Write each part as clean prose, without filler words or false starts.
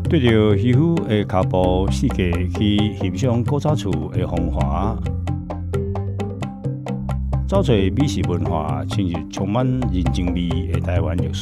对着渔夫的脚步世界去欣赏古早厝的风华，找找美食文化，深入充满人情味的台湾历史。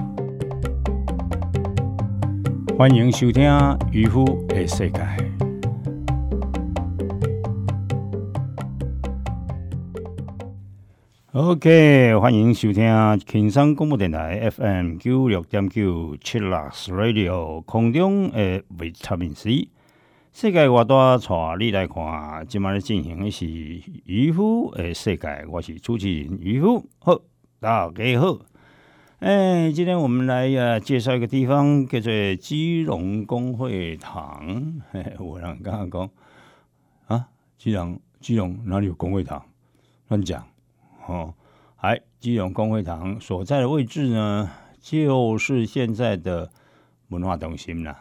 欢迎收听《渔夫的世界》。OK， 欢迎收听轻松广播电台 FM 96.9 Chillax Radio 空中的维他命 C。世界外大带你来看，今晚进行的是渔夫的世界，我是主持人渔夫。好，大家好。今天我们来介绍一个地方，叫做基隆公会堂。有人刚刚讲啊，基隆哪里有公会堂？乱讲。基隆公会堂所在的位置呢，就是现在的文化中心啦。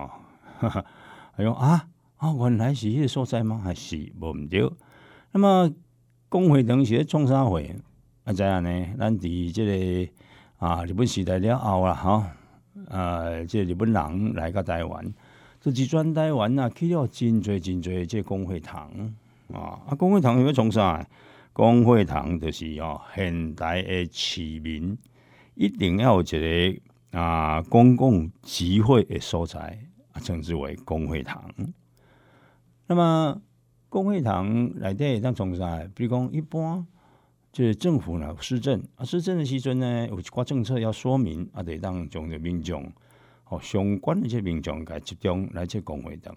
原来是迄个所在吗？还是无毋对？那么公会堂是咧创啥会？知影呢？咱伫即个日本时代了后啦，即日本人来到台湾，就一转台湾去了真侪即公会堂公会堂要创啥？公会堂就是现代的市民一定要有一个公共集会的所在，称之为公会堂。那么公会堂内底会当创啥？比如讲，一般就是政府呢施政施政的时阵呢，有一寡政策要说明得当将的民众相关的这民众来集中来这公会堂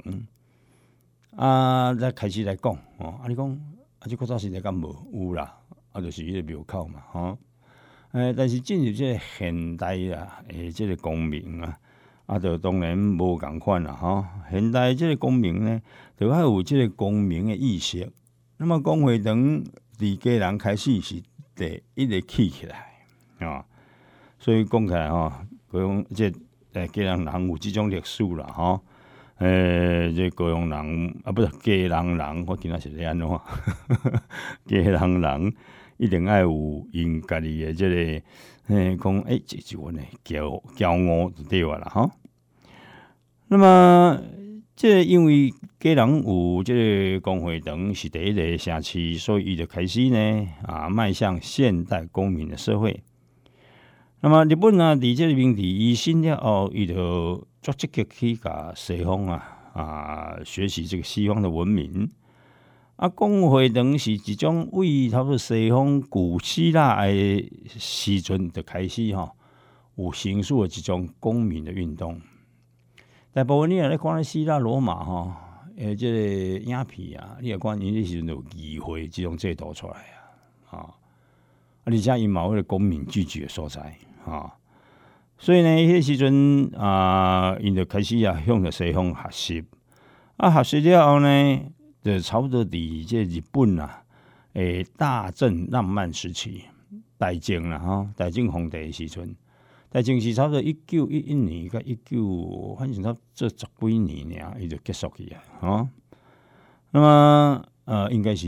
来开始来讲你讲。这古早时代敢无有啦，就是迄个庙口嘛，但是进入这个现代这个公民就当然无共款啦，现代这个公民呢，就要有这个公民的意识。那么公会堂伫家人开始是第一个起来所以讲起来讲这家人有这种历史啦，这高雄人不是家人，我今仔是咧安怎？家人一定要有因家己的这个，讲这是阮的骄傲就对啦那么这因为家人有这个公会堂是第一个城市，所以伊就开始呢迈向现代公民的社会。那么日本伫这个问题伊新了后，伊就足积极去甲西方学习这个西方的文明公会堂是一种为差不多西方古希腊的时阵就开始有形塑的一种公民的运动。大部分你来看希腊罗马这个影片你来看因迄时阵有议会这种制度出来而且因嘛有迄个公民聚集的所在所以呢，迄时阵因就开始向着西方学习学习了后呢，就差不多伫这日本大正浪漫时期，大正大正皇帝的时阵，大正是差不多1911年到反正差不多这10几年伊就结束去那么应该是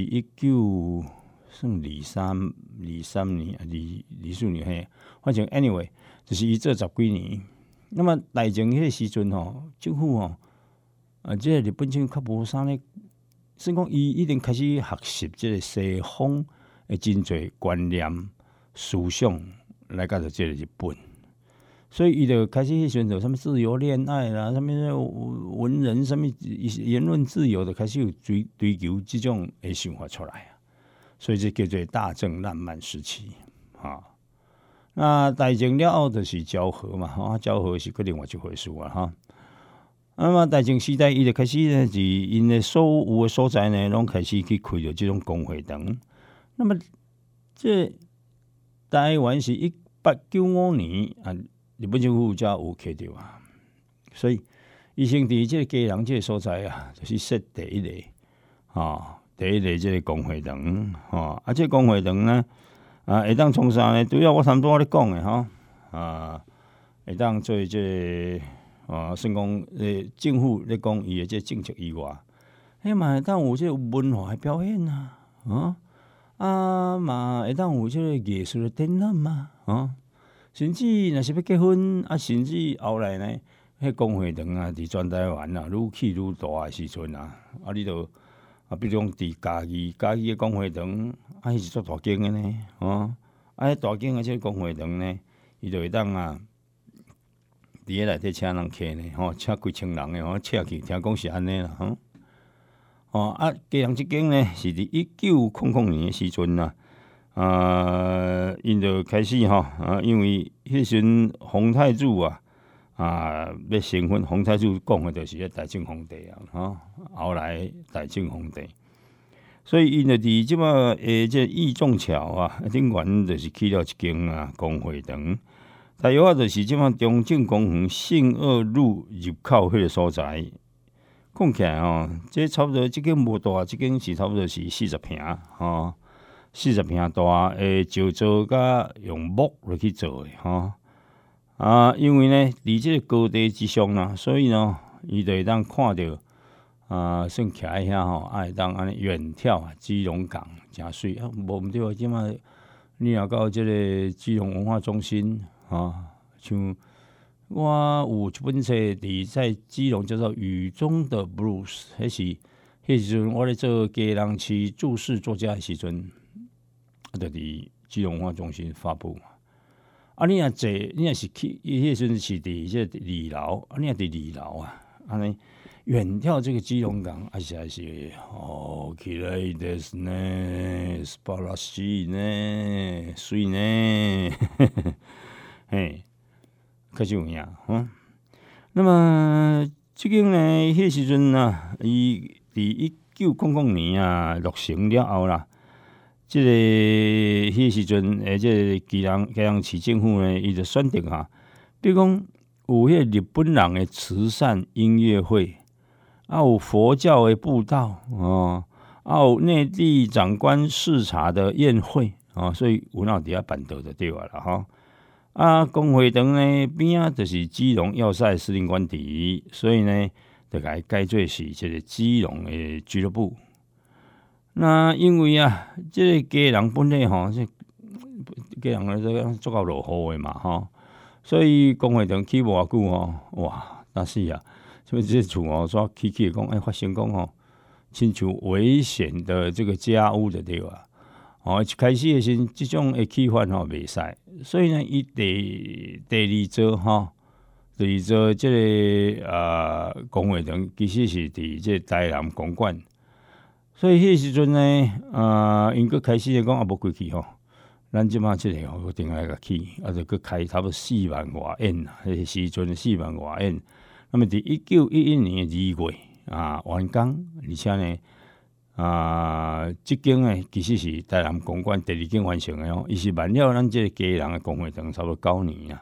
23年24年嘿，反正 anyway 就是伊这10几年。那么大正迄个时阵政府这个日本政府较无啥咧，算讲伊已经开始学习这个西方的真侪观念、思想来到这个日本，所以伊就开始迄时阵有什么自由恋爱啦，什么文人什么言论自由的开始有追求这种的想法出来所以这叫做大正浪漫时期那大正了后就是昭和嘛昭和是另外一回事那么大正时代伊就开始呢，是因的所有的所在呢，拢开始去开着这种公会堂。那么这台湾是1895年日本政府才有开着所以伊先伫这个家人这个所在就是设第一个第一个这个公会堂这个公会堂呢会当从啥呢？除了我差不多咧讲的会当做这算讲政府咧讲伊的这政策以外，嘛会当有这文化的表演嘛会当有这个艺术的展览甚至若是要结婚甚至后来呢， 迄公会堂啊，伫全台湾啊，愈起愈大诶时阵啊，你著比如讲伫嘉义诶公会堂，迄是足大间诶呢，迄大间诶即个公会堂呢，伊著会当伫迄内底请人客呢，请几千人诶，请去，听讲是安尼啦，嘉阳即间呢，是伫1900年诶时阵啊。因就开始因为迄时阵洪太祖要升分，洪太祖讲的就是迄大正皇帝啊，后来大正皇帝，所以因就伫即马即义仲桥顶悬就是起了一间公会堂，大约就是即马中正公园信二路入口迄个所在。讲起来这差不多即间无大，即间是差不多是40坪40坪大诶，就做甲用木来去做诶因为呢，伫即个高地之上啦，所以呢，伊就会当看到算徛喺遐会当安尼远眺基隆港，诚水无毋对，即马你若到即个基隆文化中心像我有一本册伫在基隆叫做《雨中的 Blues》，迄时阵我咧做嘉南市驻市作家诶时阵。就伫基隆文化中心发布你若坐，你若是去，迄时阵是伫这2楼，你若伫2楼安尼远眺这个基隆港，实在是起来ですね，素晴らしいね，水呢，嘿，确实有影那么这间呢，迄时阵伊伫1900年落成了后啦。即个迄时阵，即个嘉阳市政府呢，伊就选定比如讲有迄个日本人的慈善音乐会，有佛教的布道有内地长官视察的宴会所以有哪伫遐办到就对啦公会堂呢边就是基隆要塞司令官邸，所以呢，就甲伊改做是即个基隆的俱乐部。那因为即个嘉人本来即嘉人咧做够落雨的嘛所以公会堂起无偌久哇，但是所以这厝煞起讲发生讲亲像危险的这个家屋的对吧？一开始的时即种的起法袂使，所以呢，伊第二座即个公会堂其实是伫即台南公馆。所以迄时阵呢，因佫开始讲无过去咱即马即个我定来甲起，就佫开差不多4万外演迄时阵4万外演。那么伫1911年2月完工，而且呢，即间呢其实是台南公馆第2间完成的伊是慢了咱即个嘉人的公会堂差不多9年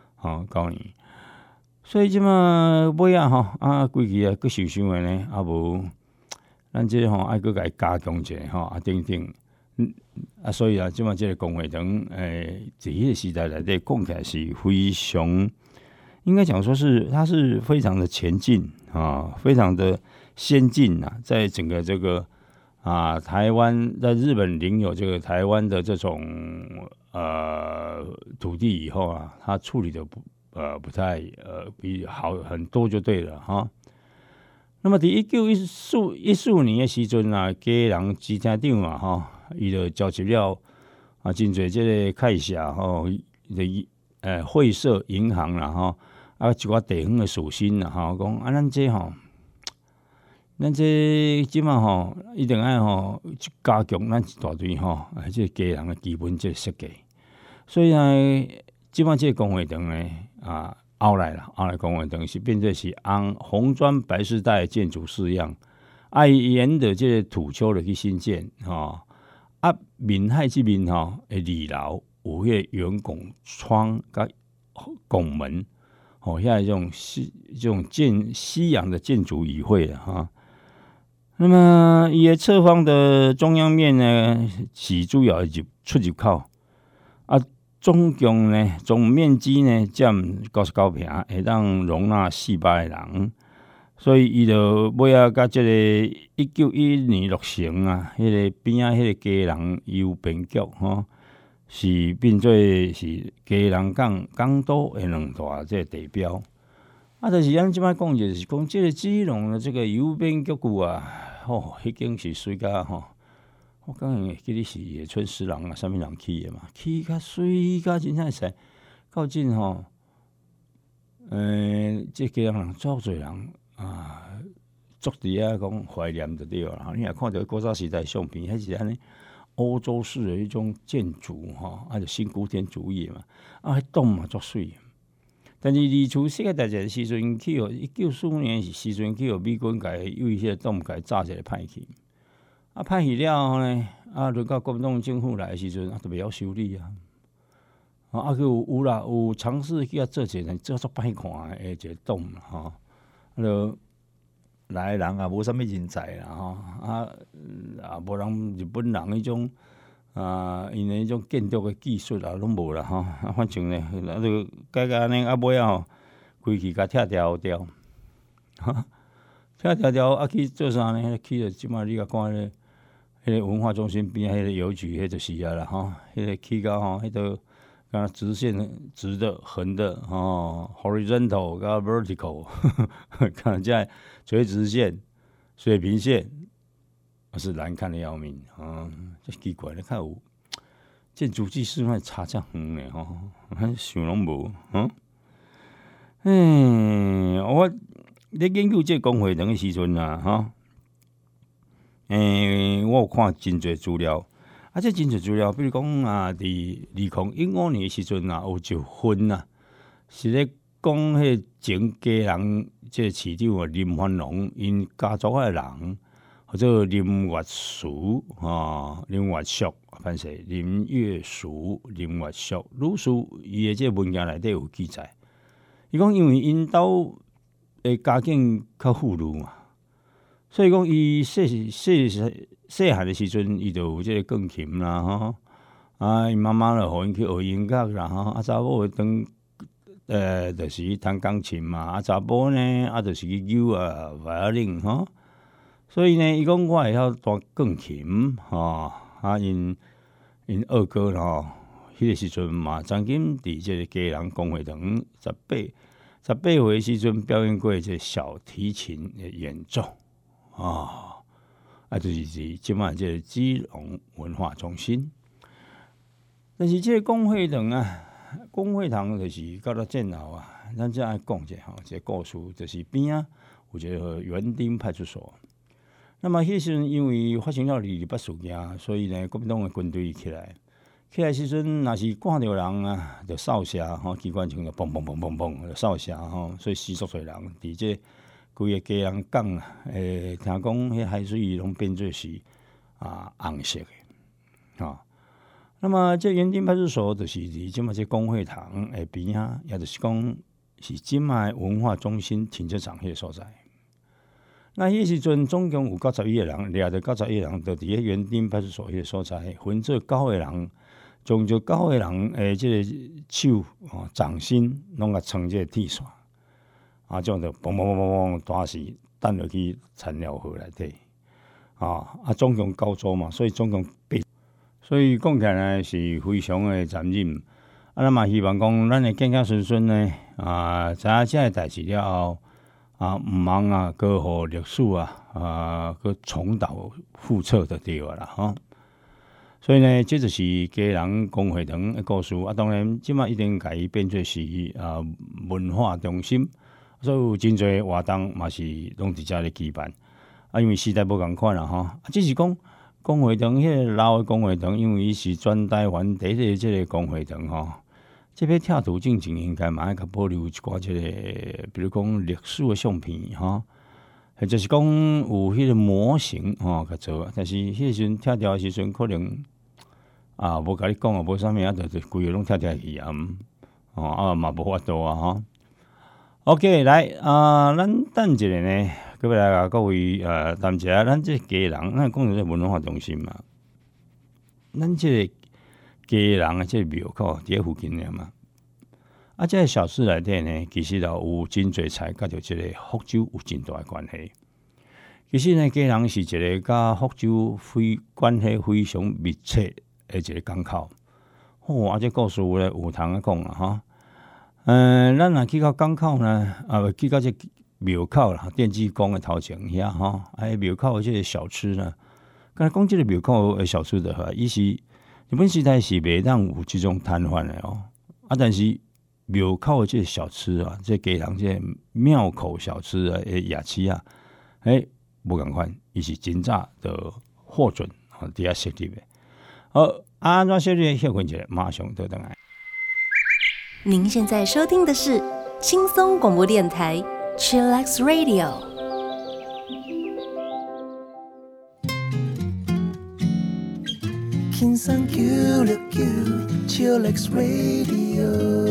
9年。所以即马尾规期佫受伤的呢，无。咱即个爱佫甲伊加强者等等所以即马即个公会堂伫迄个时代内底讲起来是非常，应该讲说是它是非常的前进非常的先进在整个这个台湾在日本领有这个台湾的这种土地以后它处理的不太比好很多就对了那么伫1914年的时阵嘉人市厅长伊就召集了真侪即个开社会社银行啦一寡地方的属性讲咱这即马一定爱加强咱一大堆即个嘉人的基本即个设计，所以即马即个公会堂呢后来公会堂是变作是按红砖白丝带建筑式样，沿着这个土丘来去新建面海这边2楼有迄个圆拱窗甲拱门遐这种西洋的建筑语汇那么伊的侧方的中央面呢是主要出入口总共呢，总面积呢占99坪，会当容纳400个人，所以伊就尾甲即个1911年落成迄个边迄个嘉人邮便局是变做是嘉人港都的2大即个地标就是咱即摆讲就是讲，即个基隆的这个邮便局啊，迄间是水甲我讲会记得是野村十郎啊，啥物人起的嘛，起甲水甲真正是到真即个人足侪人啊，足伫遐讲怀念就对啦。你若看到古早时代相片，迄是安尼欧洲式的迄种建筑就新古典主义嘛，迄栋嘛足水。但是二次世界大战时阵去1945年时阵去美军甲伊为迄个洞甲炸一个歹去，歹去了后呢，轮到国民党政府来的时阵，就袂晓修理啊。佮有啦，有尝试去做一个做足歹看的一个洞就来的人无啥物人才啦无人日本人迄种因的迄种建筑的技术拢无啦反正呢，就改安尼尾规气甲拆掉拆掉去做啥呢？去了即摆你甲看迄个文化中心边迄个邮局，迄就是啦迄个起到迄个直线、直的、横的horizontal 甲 vertical， 看这垂直线、水平线，是难看的要命这奇怪咧，看有建筑技术还差这远呢想拢无我咧研究这公会堂的时阵我有看真侪资料。这真侪资料，比如讲伫2015年的时阵有一份是咧讲迄前家人即个市长林繁荣因家族的人，或者林月淑林月淑，反正林月淑、林月淑女士，伊的这文件内底有记载。伊讲因为因兜的家境较富裕嘛，所以讲伊细汉的时阵，伊就有即个钢琴啦因妈妈就互因去学音乐啦查某会当就是去弹钢琴嘛查某呢就是去扭violin所以呢，伊讲我会晓弹钢琴因二哥迄个时阵嘛，曾经伫即个家人公会堂18岁时阵表演过这小提琴的演奏就是即摆即个基隆文化中心。但是即个公会堂公会堂就是到了战后咱才爱讲者这个故事，就是边有一个园丁派出所。那么迄时阵因为发生了228事件，所以呢，国民党的军队起来时阵，若是看到人就扫射机关枪就砰砰砰砰砰就扫射所以死足侪人伫这规个家人港听讲迄海水拢变做是红色的那么这园丁派出所就是伫即马这公会堂的边也就是讲是即马文化中心停车场迄个所在。那迄时阵总共有91个人，掠着91个人，就伫迄园丁派出所迄个所在，分做9个人，将这9个人即个手掌心拢甲穿这个铁线。这样就嘣嘣嘣嘣嘣，当时弹落去材料盒内底总共9组嘛，所以总共8，所以讲起来是非常的残忍。咱嘛希望讲咱的健健顺顺呢知影这个代志了后毋通搁互历史搁重蹈覆辙就对啦所以呢，这就是家人公会堂的故事当然，即马一定甲伊变做是文化中心。所以有真侪活动嘛是拢伫遮咧举办因为时代无共款啦只是讲公会堂迄个老的公会堂，因为伊是全台湾第一个即个公会堂这边拆除进前应该嘛爱甲保留一寡即个，比如讲历史的相片或者是讲有迄个模型甲做，但是迄时阵拆掉的时阵可能无甲你讲无啥物就规个拢拆去嘛无法度OK， 来咱等一下呢，各位来各位谈一下，咱这家人，咱讲到这文化中心嘛，咱这个家人的这个庙口伫附近了嘛，这个小事内底呢，其实有真侪菜甲着这个福州有真大的关系。其实呢，家人是一个甲福州关系非常密切的一个港口。这故事咧有通讲啦咱若去到港口呢，去到这庙口啦，电机宫的头前遐吼，庙口的这个小吃呢，刚才讲这个庙口的小吃的话，伊是日本时代是袂当有这种摊贩的哦，但是庙口的这个小吃啊，这给人这庙口小吃的夜市啊，无共款，伊是真早的获准啊，底下设立的。好，安怎设立？休困一下，马上就回来。 您现在收听的是轻松广播电台 Chillax Radio。 轻松 Q6Q Chillax Radio。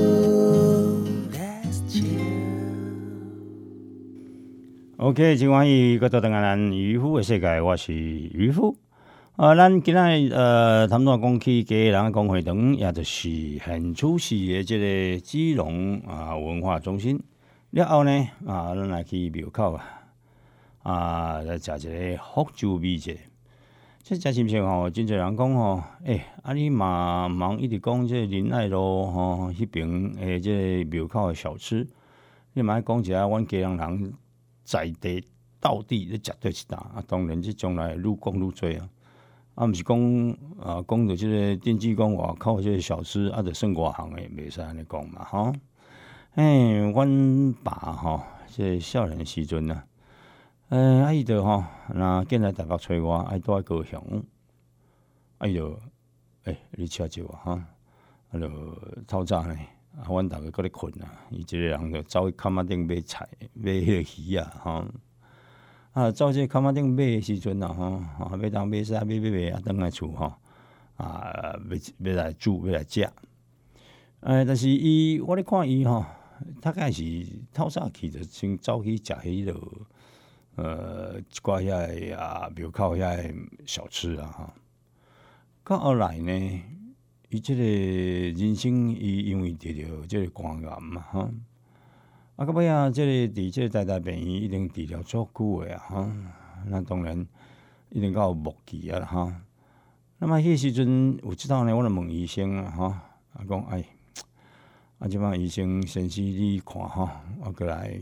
OK， 今晚伊个到等下咱渔夫的世界，我是渔夫。咱今仔谈到讲起家人讲会堂，也就是很出席的这个基隆文化中心。了后呢，咱来去庙口来食一个福州米节。这食是毋是吼？真侪人讲吼，你嘛忙一直讲这仁爱路吼迄边诶，这庙口的小吃，你嘛爱讲一下，阮家人在地到地咧食对一档当然，这将来愈讲愈多毋是讲讲到即个电机讲外口即个小吃就算外行诶，袂使安尼讲嘛吼。阮爸吼，即少年时阵伊就吼，若进来台北找我，住喺高雄，伊就你请招我就透早呢，阮逐个搁咧困伊一个人就走去坎仔顶买菜，买迄个鱼走这坎仔顶买的时阵要当买啥买转来厝要来煮要来食。但是我咧看伊大概是透早起就先走去食迄落一寡遐庙口遐小吃到后来呢，伊即个人生因为得着即个肝癌到尾即个伫即个台病院一定治疗足久的那当然一定到末期啦那么迄时阵有即道呢，我就问医生讲即摆医生先生你看我过来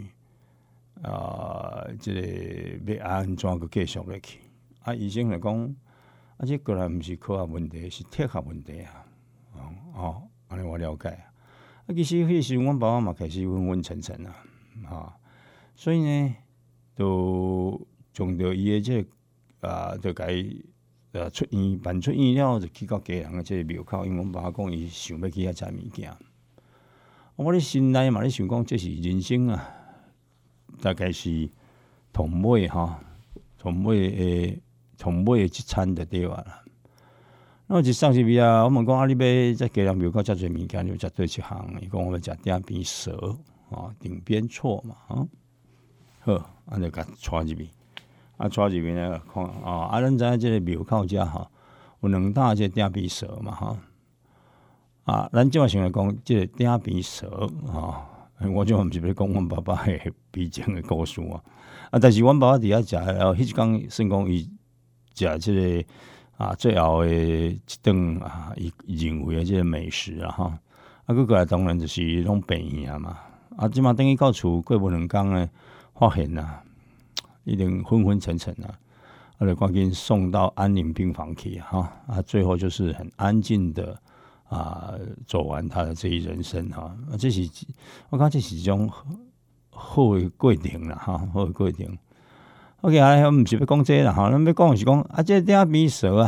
即个要安怎个继续落去？医生就讲这过来毋是科学问题，是铁学问题安尼我了解其实迄时阮爸爸嘛开始昏昏沉沉所以呢，就从着伊的这就甲伊出院办出院了，就去到家人的这个庙口，因为阮爸爸讲伊想要去遐食物件。我咧心内嘛咧想讲，这是人生大概是同尾同尾的一餐就对啦。那一上去我问讲你要在家人庙口遮侪物件，你要食对一项？伊讲我要食鼎边蛇顶边错嘛好，就甲带入去。带入去呢，看咱知影即个庙口遮有两大即鼎边蛇嘛咱即马想来讲，即个鼎边蛇我即嘛毋是要讲阮爸爸的悲情的故事但是阮爸爸伫遐食，迄一天算讲伊食即个最后的一顿伊认为的即个美食佫过来当然就是拢病院嘛即马等于到厝过无两工呢，发现已经昏昏沉沉就赶紧送到安宁病房去最后就是很安静的走完他的这一人生这是我感觉这是一种好的过程啦好的过程。OK 我毋是要讲这啦咱要讲的是讲这鼎边蛇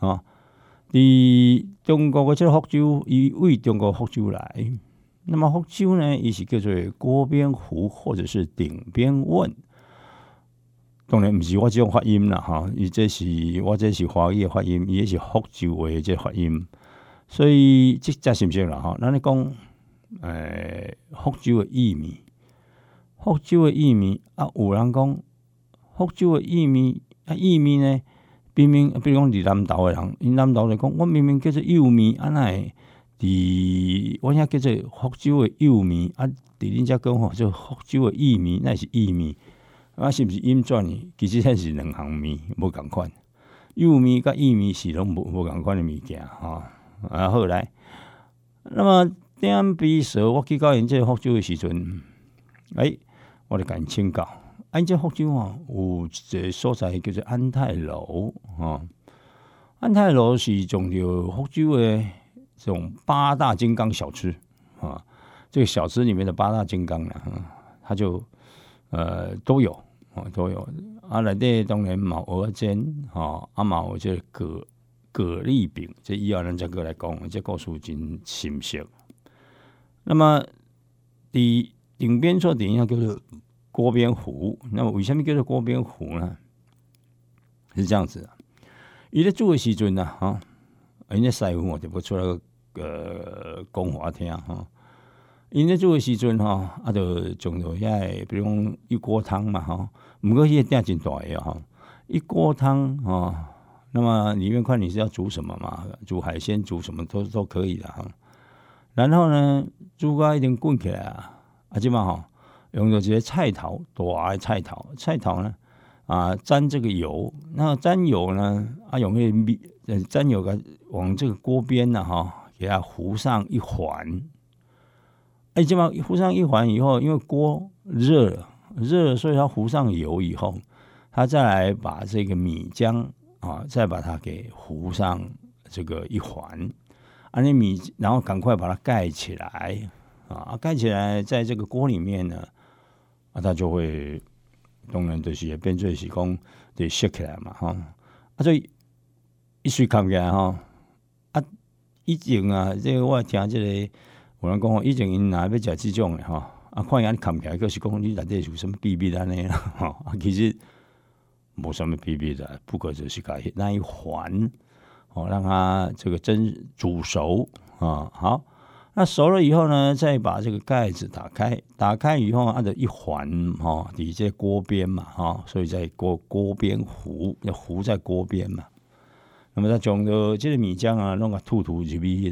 伫中国的这个福州，伊为中国福州来。那么福州呢，伊是叫做锅边糊或者是顶边问。当然毋是我这种发音啦伊这是我这是华语的发音，伊是福州话的这发音。所以这是毋是啦咱咧讲福州的薏米，福州的薏米有人讲福州的薏米薏米呢，明明比如讲伫南投的人，因南投就讲我明明叫做幼米哪会伫我遐叫做福州的幼米伫恁遮讲做福州的薏米，那是薏米是毋是音转呢？其实迄是两项米无共款，幼米甲薏米是拢无共款的物件好来，那么点比时，我去到因这福州的时阵，我就甲因请教。因这福州有一个所在叫做安泰楼安泰楼是种着福州的这种8大金刚小吃这个小吃里面的8大金刚它就都有内底当然嘛有蚵仔煎嘛有这个蛤蜊饼，这以后咱再过来讲，这故事真深刻。那么顶边做点叫做锅边糊，那么为什么叫做锅边糊呢？是这样子的，伊咧煮的时阵因咧师傅我就不出来讲话听因咧煮的时阵就种到遐，比如讲一锅汤嘛不过迄个鼎真大个一锅汤那么里面看你是要煮什么嘛，煮海鲜煮什么都可以的然后呢，煮到一定滚起来即嘛用到这些菜头，大的菜头呢沾这个油，那沾油呢用那个沾油往这个锅边给它糊上一环。即嘛糊上一环以后，因为锅热了，所以它糊上油以后，它再来把这个米浆再把它给糊上这个一环，然后赶快把它盖起来盖起来，在这个锅里面呢它就会当然就是变做是讲得烧起来嘛所以一水看起来以前这个我听这个有人讲以前因若要食这种的看人看起来就是讲你内底有什么秘密安尼啦其实没什么秘密的，不过就是把那一环让它这个煮熟好，那熟了以后呢，再把这个盖子打开以后就一环底在锅边嘛所以在锅边糊，要糊在锅边嘛。那么他将这个米浆弄个吐入去迄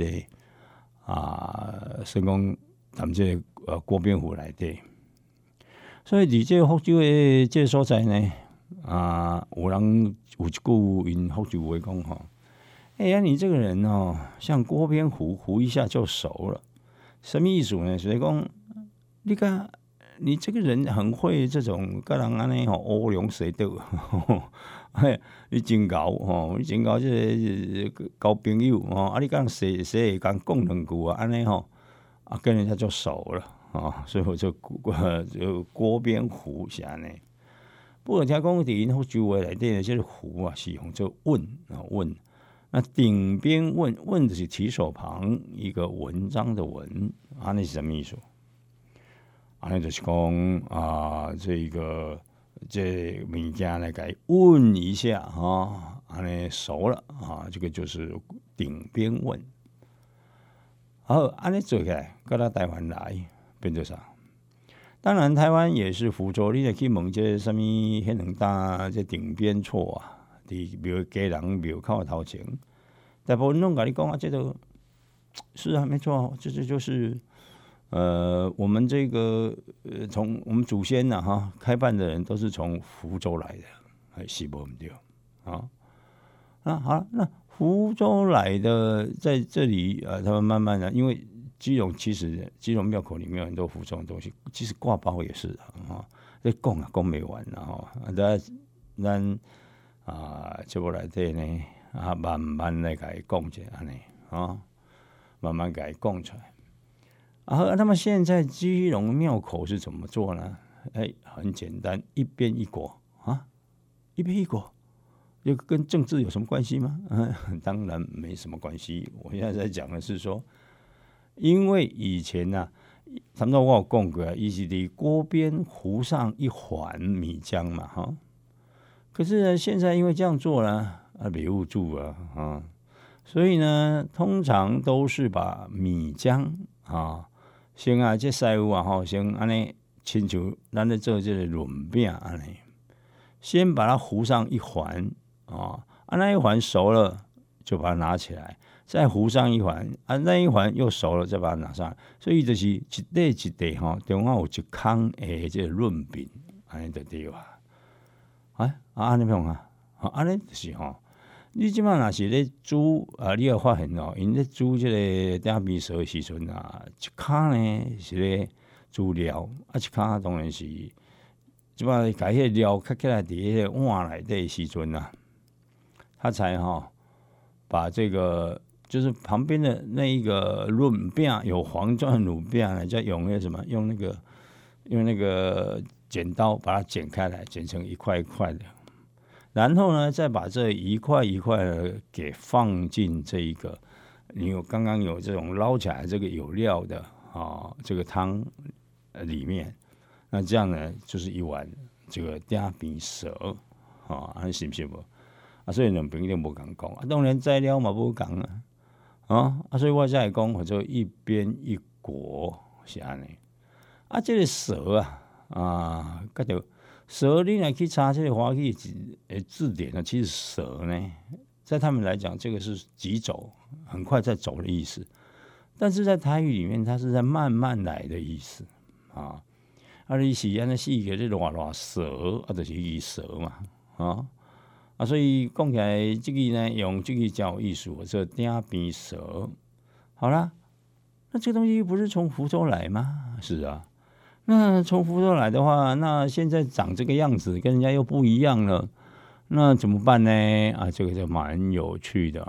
个算讲咱这个锅边糊内底。所以伫这个福州的这个所在呢有人有一句因福州话讲你这个人像锅边糊一下就熟了，什么意思呢？所以讲你这个人很会这种跟人安尼乌龙水稻你真厚你真厚这个交朋友你跟人说讲两句安尼跟人家就熟了所以我就锅边糊是安尼。不过听讲伫因福州话内底的这个糊是用做问。那顶边问就是提手旁一个文章的文那是什么意思？那就是讲这物件来给问一下那熟了这个就是顶边问。好，安尼做起来，到咱台湾来变做啥？当然，台湾也是福州，你来去问这什么迄两大这顶边错伫庙家人庙口头前，大部分拢甲你讲这个是没错，这就是我们这个从我们祖先开办的人都是从福州来的，是无毋对好了，那福州来的在这里他们慢慢的，因为基隆其实基隆庙口里面有很多福州的东西，其实挂包也是这讲不完咱这部内底呢慢慢来给它讲一下安尼慢慢给它讲出来那么现在基隆庙口是怎么做呢？很简单，一边一国一边一国，就跟政治有什么关系吗？当然没什么关系。我现在在讲的是说，因为以前差不多我有讲过伊是伫锅边糊上一环米浆嘛可是呢，现在因为这样做呢袂有煮所以呢，通常都是把米浆先这师傅先安尼，亲像咱咧做这个润饼安尼，先把它糊上一环那一环熟了就把它拿起来，再糊上一环那一环又熟了再把它拿上来，所以就是一块一块中间有一空的这个润饼安尼就对安尼不用安尼就是你即摆若是咧煮啊，你会发现哦，因咧煮即个鼎边趖的时阵啊，一骹呢是咧煮料，啊一骹当然是即摆甲迄个料刻起来伫迄个碗内底的时阵啊，他才把这个就是旁边的那一个润饼有黄状乳饼呢，再用那什么用那个剪刀把它剪开来，剪成一块一块的。然后呢，再把这一块一块的给放进这一个，你刚刚有这种捞起来这个有料的这个汤里面，那这样呢就是一碗这个鼎边趖是不是不？所以两边一定无同讲当然材料嘛无同所以我才会讲，或者一边一国是安尼这个趖甲着。蛇，你来去查这个华语字典呢？其实蛇呢，在他们来讲，这个是急走，很快在走的意思。但是在台语里面，它是在慢慢来的意思你是安尼四个这偌蛇就是伊蛇嘛所以讲起来，这个呢，用这个叫艺术，这鼎边趖。好啦，那这个东西不是从福州来吗？是啊。那从福州来的话，那现在长这个样子跟人家又不一样了，那怎么办呢？这个就蛮有趣的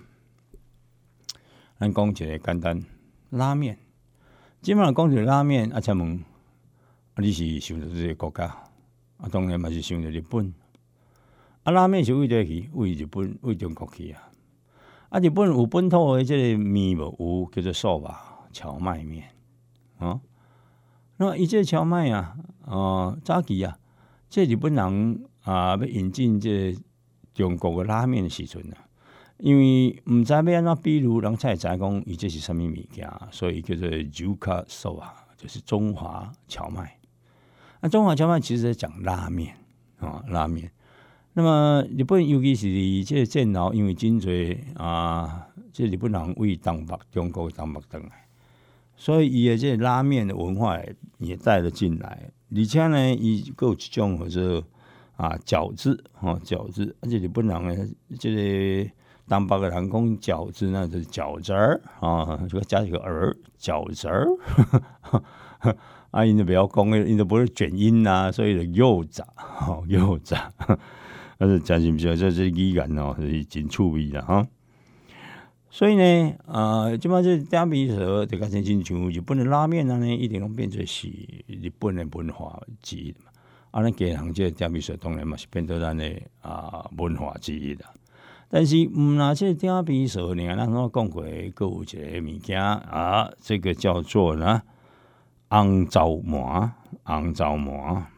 咱讲一个简单拉面，基本上讲一个拉面才问你是想到这个国家当然嘛是想到日本拉面是为哪去？为日本、为中国去日本有本土的这个面无，有叫做寿吧荞麦面那伊这荞麦早期这日本人要引进这中国的拉面的时阵因为唔知要安怎比如，人才会知讲伊这是什么物件，所以叫做Ryuka Soba，就是中华荞麦。中华荞麦其实在讲拉面拉面。那么日本尤其是这个战后，因为真侪这日本人为东北中国东北转来。所以伊的这拉面的文化也带了进来，而且呢，伊还有一种或者饺子饺子，而且日本人呢，这个东北的人讲饺子呢，就是饺子儿就加一个儿饺子儿，因就不要讲，因就不是卷音所以就柚子柚子，但是真是不是这语言是真趣味的所以呢，即摆这鼎边趖就变成像日本的拉面呢，一定拢变做是日本的文化之一嘛。咱家人这鼎边趖当然嘛是变做咱的文化之一啦。但是那这鼎边趖呢，咱我讲过，还有一个物件这个叫做呢红糟麻，红糟麻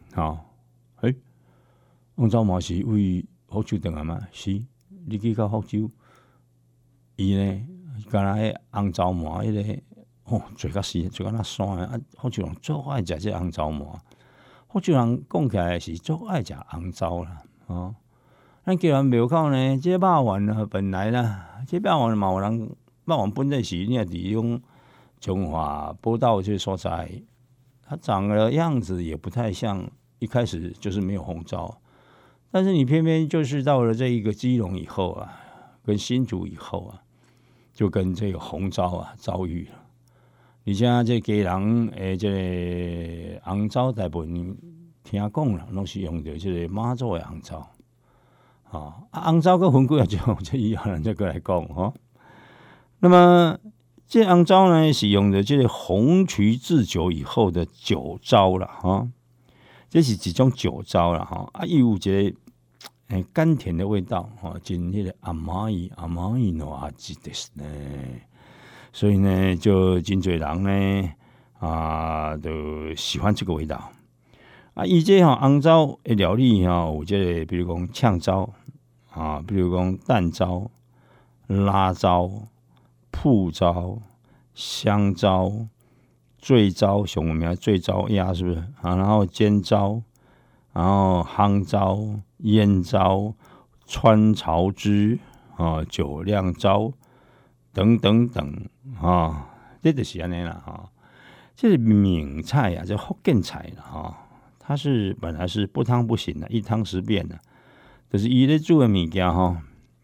红糟麻是为福州转来嘛？是，你去到福州。伊呢，敢若迄红糟麻迄个做甲死，做甲那酸的福州人最爱食这红糟麻。福州人讲起来是最爱食红糟啦咱既然庙口呢，这肉丸呢本来啦，这肉丸嘛有人肉丸本来是你也利用中华波道这所在，它长的样子也不太像一开始就是没有红糟，但是你偏偏就是到了这一个基隆以后跟新竹以后就跟这个红糟遭遇了。而且这家人这个红糟大部分听讲啦，拢是用着这个马祖的红糟。红糟跟分几种，这以后咱再过来讲那么这红糟呢，是用着这个红曲制酒以后的酒糟啦这是一种酒糟啦伊有一个甘甜的味道真迄个甘いの味ですね。所以呢，就真侪人呢都喜欢这个味道伊这红糟的料理有这个，比如讲呛糟比如讲蛋糟、拉糟、铺糟、香糟、醉糟，像我们醉糟鸭是不是然后煎糟，然后夯糟、腌糟、川草汁酒酿糟等等等这就是安尼啦这是闽菜这福建菜啦它是本来是不汤不行的，一汤十变的，就是伊咧煮的物件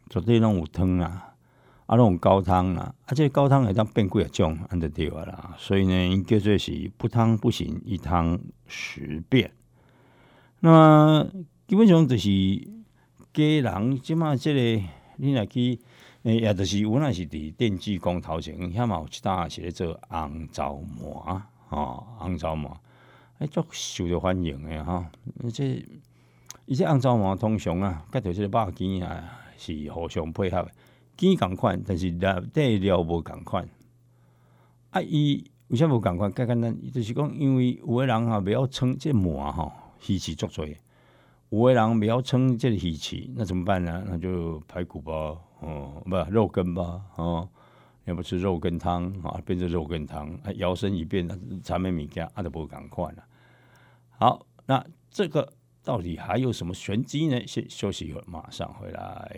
绝对拢有汤啦，拢有高汤啦，这高汤会当变几啊种，安就对啊啦。所以呢，叫做是不汤不行，一汤十变。那么基本上就是家人即马即个，你若去，也就是有那是伫电锯工头前，遐嘛有一搭是咧做红糟馍，红糟馍，足受到欢迎诶吼。伊这红糟馍通常啊，甲着即个肉羹啊是互相配合，羹共款，但是内底料无共款。伊为啥无共款？介简单，就是讲，因为有诶人袂晓称即馍鱼翅足多。有的人不要称这个鱼翅，那怎么办呢？那就排骨吧，不肉羹吧，要不吃肉羹汤变成肉羹汤，摇身一变，产品物件就无共款了。好，那这个到底还有什么玄机呢？先休息一会儿，马上回来。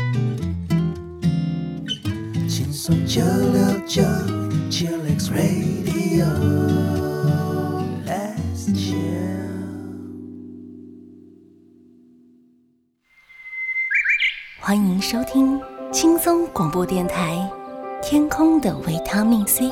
轻松969 Chillax Radio Let's chill。 欢迎收听轻松广播电台《天空的维他命 C》。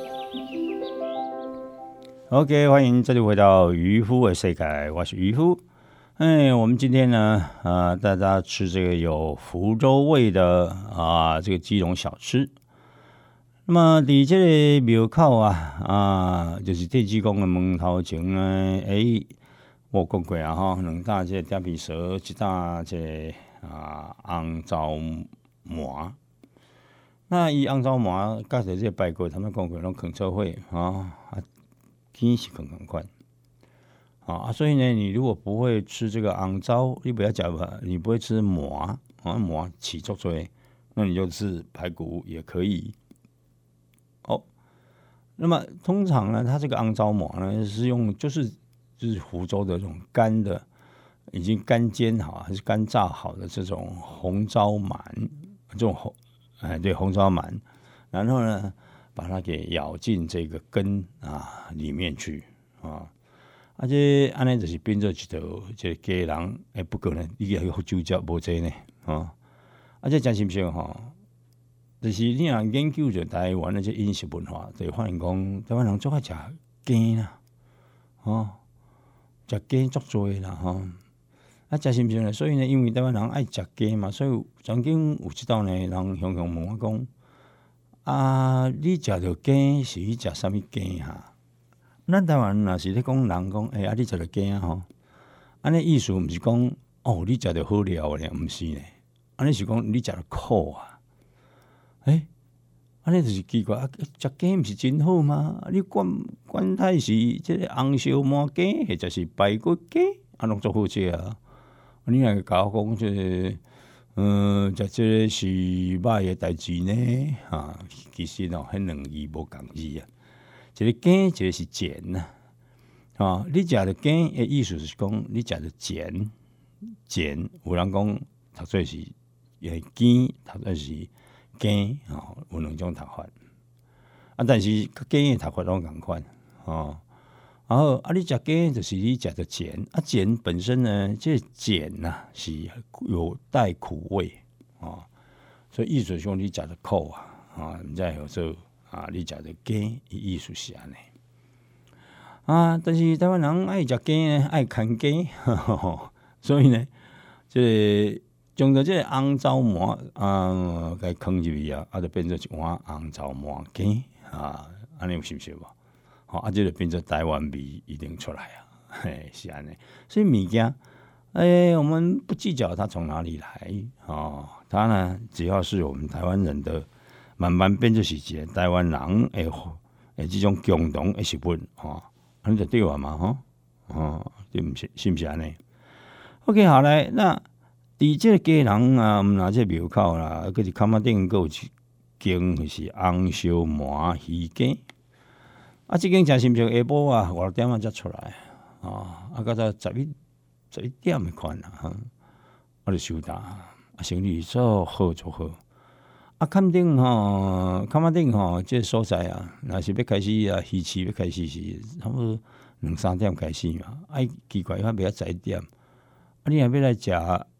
OK， 欢迎再度回到渔夫的世界，我是渔夫。我们今天呢，带大家吃这个有福州味的这个基隆小吃。那么，伫这个庙口就是电锯工的门头前呢，我讲过两大这点皮蛇，一大这红糟馍。那伊红糟馍，甲着这排骨，他们讲过拢放做伙羹是放共款。所以呢，你如果不会吃这个红糟，你不要讲吧，你不会吃馍馍起足多，那你就吃排骨也可以。那么通常呢，它这个红糟馍呢是用就是福州的这种干的，已经干煎好还是干炸好的这种红糟鳗，这种对红糟鳗，然后呢把它给咬进这个根里面去这安尼就是变做一条这个家人不过呢，你也有酒汁无济呢这真心上就是你若研究着台湾的这饮食文化，就会发现讲台湾人最爱食鸡啦，食鸡足多啦真心上所以呢，因为台湾人爱食鸡嘛，所以曾经有一道呢，人向问我讲你食着鸡是去食啥物鸡咱台湾若是咧讲人讲你食着鸡安尼意思毋是讲你食着好料咧，毋是呢，安尼是讲你食着苦安尼就是奇怪食鸡毋是真好吗？你管它是即个红烧麻鸡，或者是排骨鸡，拢足好食你若甲我讲食即个是歹诶代志呢其实迄两字无共字一个鸡，一个是碱你食着鸡诶意思是讲你食着碱，有人讲读做是鸡，读做是鸡有两种读法但是鸡诶读法拢共款然后你食鸡就是你食着碱碱本身呢，这碱是有带苦味所以意思是讲你食着苦毋知有做你食着鸡，意思是安尼但是台湾人爱食鸡呢，爱啃鸡所以呢，这将着这个红糟馍给放入去就变做一碗红糟馍鸡安尼有是不是无这就变做台湾味一定出来是安尼。所以物件我们不计较它从哪里来它呢，只要是我们台湾人的，慢慢变做是一个台湾人这种共同的食物安尼就对嘛对毋是是毋是安尼 ？OK， 好来那。伫即个家人若即庙口啦，佮是坎仔顶，佮有一间是红烧麻鱼羹即间真心上下晡5点才出来到早11點的款我就收到生意做好做好坎仔頂即個所在若是要開始魚市要開始是差不多2-3點開始嘛奇怪袂曉11點你若要來食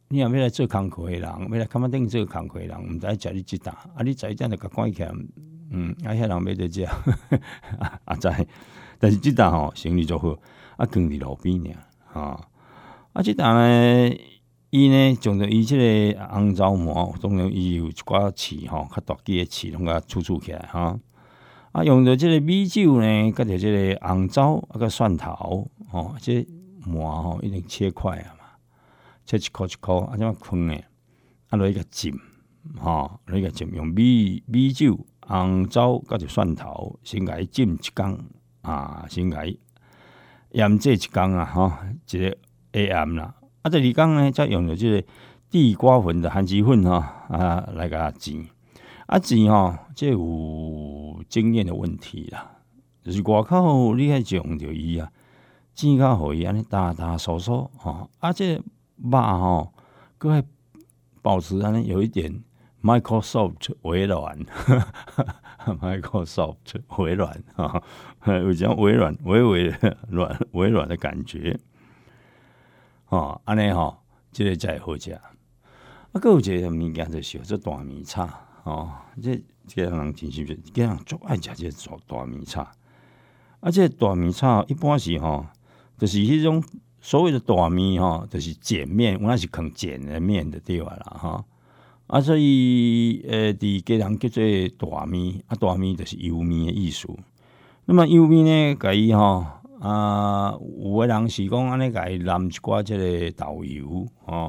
你若要来做工课的人，要来看板顶做工课的人，毋知食你即搭，你食一阵就甲关起来，遐人要得食，知。但是即搭吼生意足好，放伫路边尔，即搭呢，伊呢从着伊即个红枣麻，当然伊有一寡刺较大支的刺，拢甲储起来用着即个米酒呢，甲着即个红枣甲蒜头，即麻一定切块嘛，切一箍一箍，怎放呢？落去甲浸，落去甲浸，用米酒、红枣甲着蒜头，先甲伊浸一工。先甲伊腌制一工一个下暗啦。第二工呢，再用着即个地瓜粉的含积粉来甲煎。煎这有经验的问题啦，就是外口你爱用着伊煎较互伊安尼打酥酥这肉佫爱保持安尼有一点 Microsoft 微软，Microsoft 微软有种微软微软的感觉安尼即个才会好食。佫有一个物件就是做大米叉这个人真是，这个人足爱食这个大米叉。这个大米叉一般是就是迄种所谓的大米就是碱面，我那是放碱的面就对啦所以伫家人叫做大米大米就是油面的意思。那么油面呢，甲伊有的人是讲安尼甲伊淋一寡即个豆油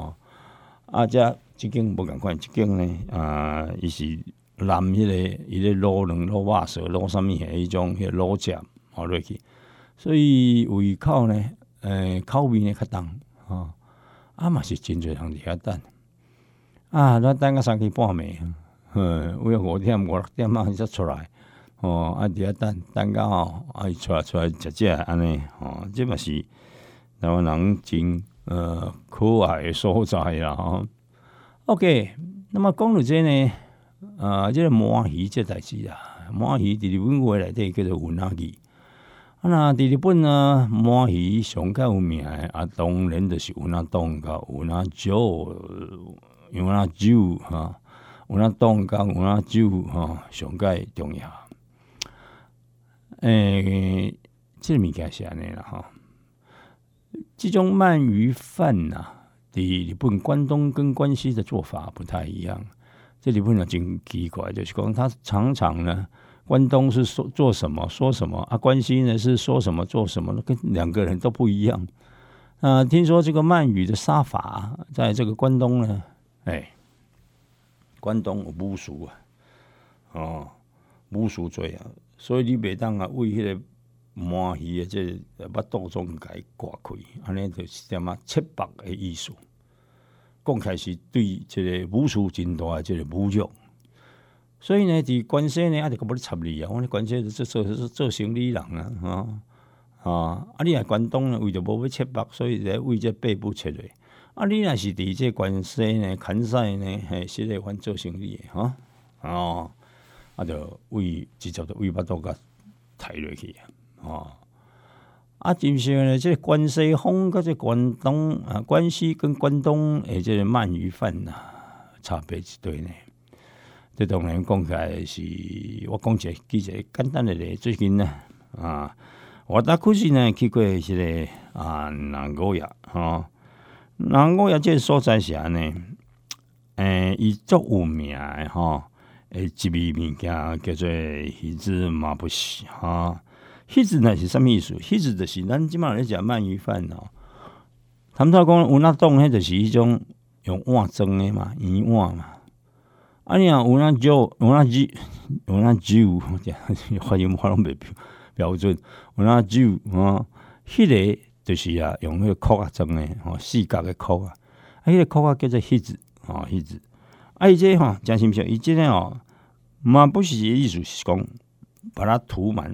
即间无共款，即间呢伊是淋迄个伊咧卤卵、卤肉臊、卤啥物迄种迄卤汁落去，所以胃口呢口味呢较重嘛是真侪人伫遐等咱等到3更半暝，为5点5、6点才出来伫遐等到伊出来食安尼这嘛是台湾人真可爱的所在啦OK， 那么讲到这呢，这个麻鱼这代志麻鱼伫日本话内底叫做有那鱼。那伫日本呢，麻鱼上较有名的当然就是有那冻甲有那酒，有那酒有那冻甲有那酒上较重要。这个物件是安尼啦这种鳗鱼饭伫日本关东跟关西的做法不太一样。这日本人真奇怪，就是讲他常常呢，关东是做什么说什么关西呢是说什么做什么，跟两个人都不一样。听说这个鳗鱼的杀法，在这个关东呢，关东有武术武术罪所以你袂当为迄个麻鱼的这巴肚中甲伊刮开，安尼就是点切腹的意思。讲起来是对这个武术真大的这个侮辱。所以呢，伫关西呢，就甲要插你我关西做生意人你来关东呢，为着无要切腹，所以才为这背部切落。你若是伫这关西呢、関西呢，实在反做生意的就直接就为巴肚甲抬落去真是呢，这关西风甲这关东关西跟关东的这个鳗鱼饭差别一堆呢。这当然讲起来是，我举一个简单的例，最近呢我可是呢去过这个南国野南国野这个所在是安尼，伊足有名的一味物件叫做鱼子麻布西鱼子呢是啥物意思？鱼子就是咱即马咧食鳗鱼饭他们讲有那冻，迄就是迄种用碗装的嘛，圆碗嘛。你若有那酒，有那酒，发音我拢袂标准。有那酒迄个就是用迄个壳装的四角的壳迄个壳叫做鱼子鱼子。伊这真深刻，伊这个嘛不是意思是讲把它涂满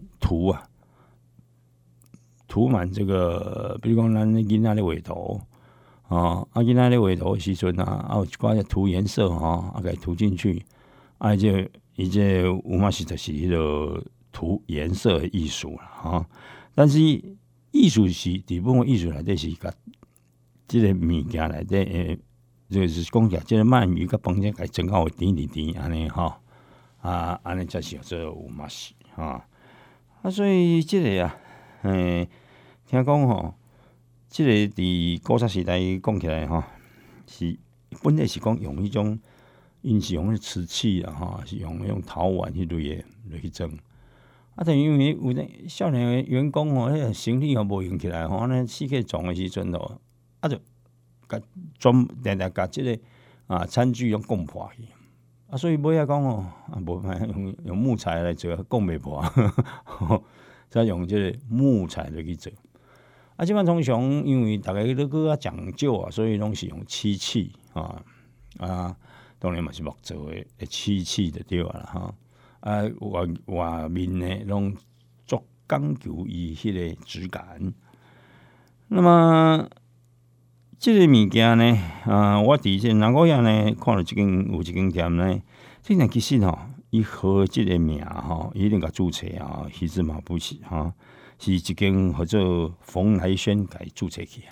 这个，比如讲咱囡仔咧画图囡仔咧画图的时阵有一寡涂颜色甲伊涂进去伊这有嘛是就是迄个涂颜色的艺术啦但是艺术是日本的艺术内底是甲即个物件内底就是讲起来，即个鳗鱼甲饭甲蒸到有甜甜甜安尼吼，安尼才是做有嘛是所以即个听讲吼，即个伫古早时代讲起来吼，是本来是讲用迄种，因是用瓷器是用陶碗迄类的落去蒸。但因为有少年的员工迄个行李无用起来安尼四界撞的时阵就甲甲即个餐具拢讲破去。所以尾仔讲无用木材来做，讲袂破，再用即个木材来去做。即摆通常因为大家都搁讲究所以拢是用漆器当然嘛是木做的漆器就对啦外面呢拢足讲究伊迄个质感。那么即个物件呢，我伫即南国遐呢看到有一间店呢，这其实伊号即个名伊一定甲注册其实嘛不是是一间叫做蓬莱轩甲注册起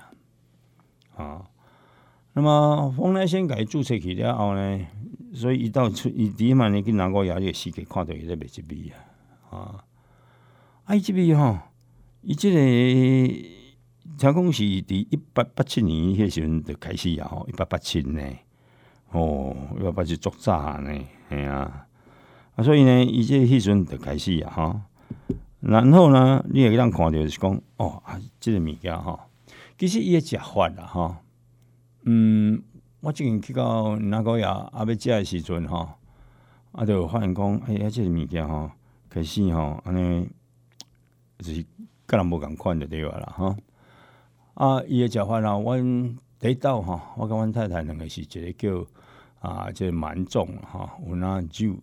那么蓬莱轩甲注册起了后呢，所以伊伫嘛呢去南国遐个世界看到伊咧卖即味伊即味伊即个。听讲是伫1887年迄时阵就开始1887呢，1887足早呢，所以呢，伊迄时阵就开始然后呢，你会当看到就是讲即个物件其实伊诶食法我之前去到南国遐要食诶时阵就发现讲即个物件开始安尼就是甲人无共款就对啦伊诶食法阮第一道我甲阮太太两个是一个叫即个蛮粽有那酒，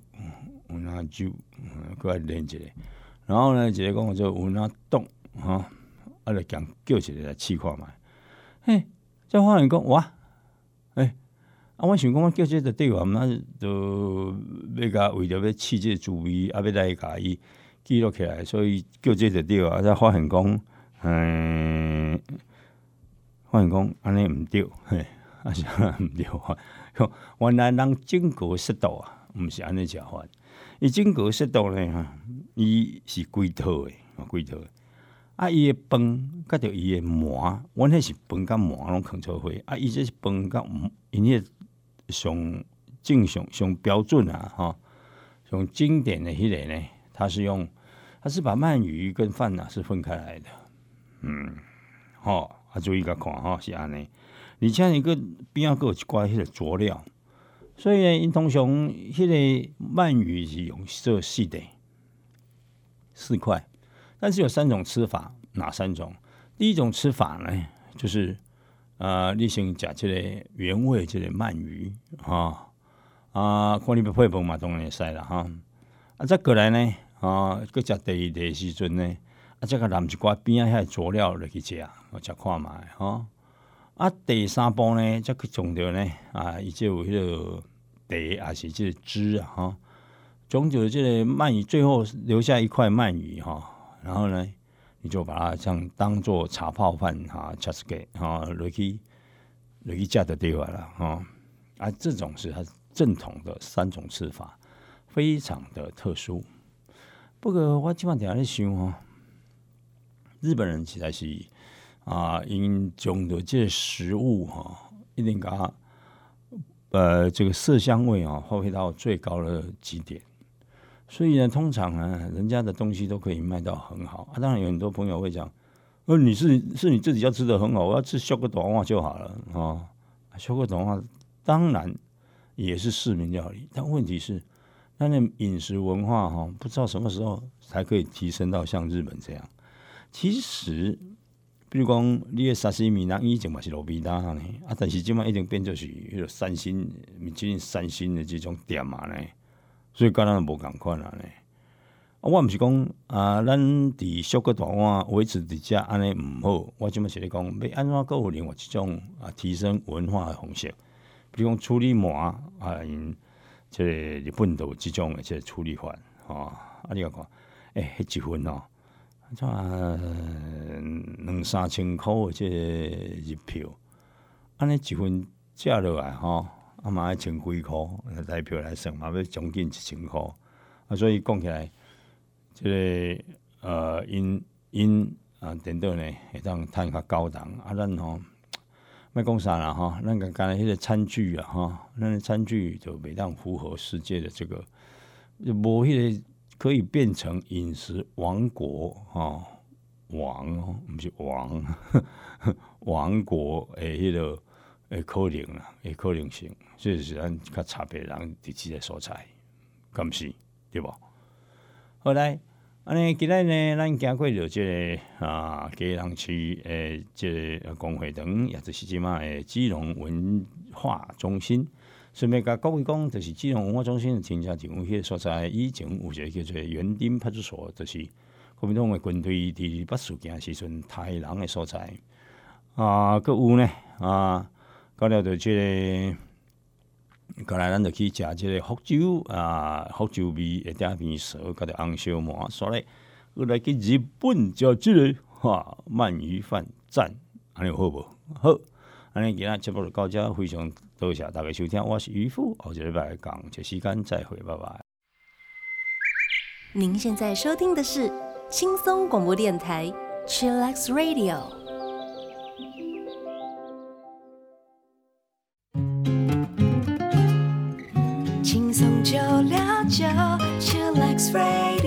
搁来练一个，然后呢，一个讲做有那冻就叫一个来试看觅，才发现讲哇，我想讲我叫这个对话，那就要甲为着要试这个滋味，要来甲伊记录起来，所以叫这个对话，才发现讲发现讲安尼毋对，是安尼毋对。原来人整个适度毋是安尼食法。伊整个适度呢，伊是规套的。伊的饭甲着伊的馍，阮迄是饭甲馍拢放做伙。伊这是饭甲因迄上正常、上标准上经典的迄个呢，它是把鳗鱼跟饭是分开来的。注意甲看是安尼，而且伊个边仔有一寡迄个佐料，所以呢，因通常迄个鳗鱼是用做4块，但是有3种吃法，哪3种？第一种吃法呢，就是你先食这个原味这个鳗鱼看你要配饭嘛，当然会使啦再过来呢搁食第二个时阵呢。再甲淋一寡边仔遐佐料落去食，食看觅第3步呢，再去种着呢伊就有迄个茶还是这个汁种着这个鳗鱼，最后留下一块鳗鱼然后呢，你就把它像当做茶泡饭吃一个落去食就对了这种是它正统的3种吃法，非常的特殊。不过我即摆定咧想日本人实在是因将的这食物一定把这个色香味发挥到最高的极点，所以呢，通常呢，人家的东西都可以卖到很好当然有很多朋友会讲，你是你自己要吃的很好，我要吃小个短袜就好了小个短袜当然也是市民料理，但问题是，那饮食文化不知道什么时候才可以提升到像日本这样。其实，比如讲，你的沙西米人以前嘛是路边摊呢但是即摆已经变做是迄个3星米其林3星的这种店呢，所以跟咱无共款呢。我毋是讲咱伫小个大碗维持伫遮安尼毋好，我即摆是咧讲，要安怎有另外一种提升文化的方式，比如讲处理馍因即个日本都有即种的即个处理法你看迄一份2-3千块的这个日票，安尼一份食落来吼，嘛要千几箍，台票来算嘛要将近1000箍。所以讲起来，这个因电脑呢会当趁较高档咱吼。莫讲啥啦哈，咱个干迄个餐具啊哈，咱的餐具就袂当符合世界的这个，就无迄个可以变成饮食王国哈，王哦，不是王，王国诶迄个诶可能啦，诶可能性，所以是咱较差别人伫即个所在，敢是对无？后来。安尼，今日呢，咱行过着这个基隆区诶，这个公会堂，也就是即马诶基隆文化中心。顺便甲各位讲，就是基隆文化中心真正就迄个所在，以前有一个叫做园丁派出所，就是国民党诶军队伫8事件时阵杀人诶所在。佫有呢到了着这个。过来，咱就去食即个福州福州味的鼎面趖，甲着红烧饃，所以过来去日本食即个鳗鱼饭赞，安尼好无？好，安尼今仔节目就到这，非常多谢大家收听，我是渔夫，后一个礼拜讲这时间再会，拜拜。 您现在收听的是轻松广播电台 Chillax Radio。轻松969 Chillax Radio。